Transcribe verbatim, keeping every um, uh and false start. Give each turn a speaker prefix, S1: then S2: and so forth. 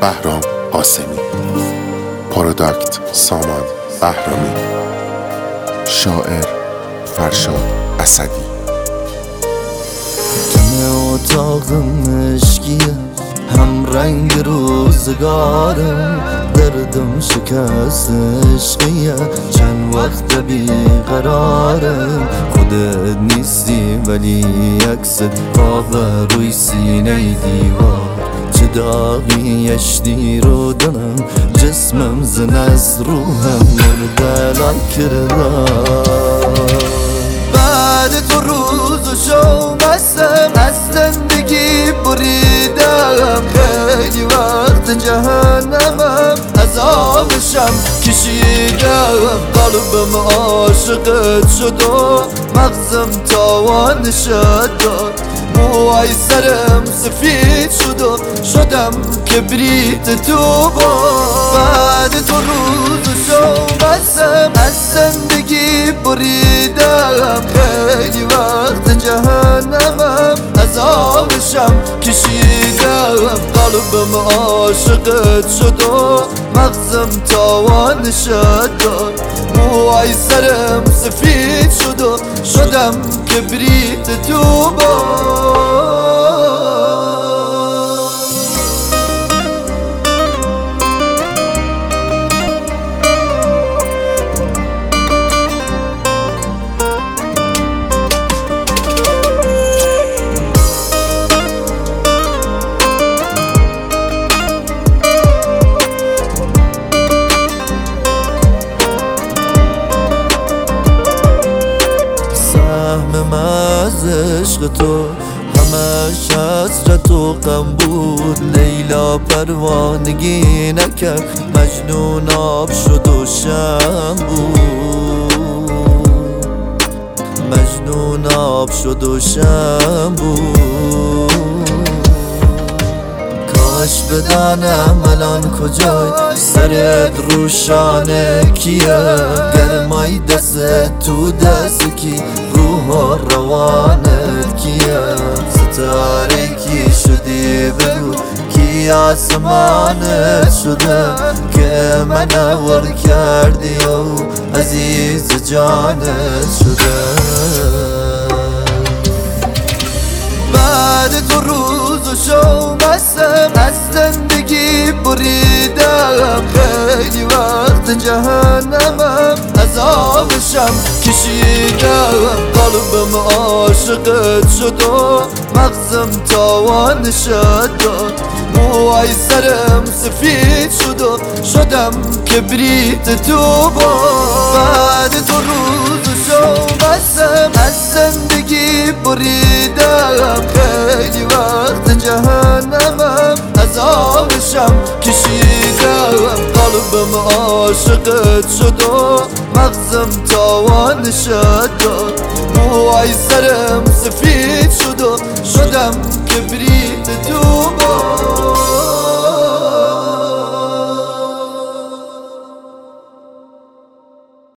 S1: بهرام قاسمی. پروداکت سامان بهرامی. شاعر فرشاد اسدی.
S2: تن اتاقم عشقیه، هم رنگ روزگارم، دردم شکست عشقیه، چند وقت بیقرارم. خودت نیستی ولی عکست قاقه روی سینه دیوار، چه داغی اشتی رو دنم، جسمم زن از روحم مردلان کردار. بعد تو روز و شو بستم، از زندگی بریدم، خیلی وقت جهنمم، عذابشم کشیدم. قلبم عاشقت شد و مغزم تاوان شد، موهای سرم سفید شد و شدم کبریت تو با. بعد تو روز و شو بستم، از زندگی بریدم، خیلی وقت جهنمم، عذابشم کشیدم. قلبم عاشقت شد و مغزم تاوان شد، موهای سرم سفید شد و شدم کبریت تو با. سهمم از عشق تو همش حسرت و غم بود، لیلا پروانگی نکرد، مجنون آب شد و شم بود، مجنون آب شد و شم بود. کاش بدانم الان کجای، سرت روشانه کیه، گرمای دست تو دست کی، روح و روانت کیه. ستاره کی شدی بگو، کی آسمانت شده، که منور کردی و عزیز جانت شده. بعد تو روز و شو بستم، از زندگی بریدم، خیلی وقت جهنمم، عذابشم کشیدم. قلبم عاشقت شد و مغزم تاوان شد، موهای سرم سفید شد و شدم کبریت تو با. بعد تو روز و شو بستم، از زندگی بریدم، خیلی وقت جهنمم، عذابشم کشیدم. قلبم عاشقت شد و مغزم تاوان شد، موهای سرم سفید شد و شدم کبریت تو با.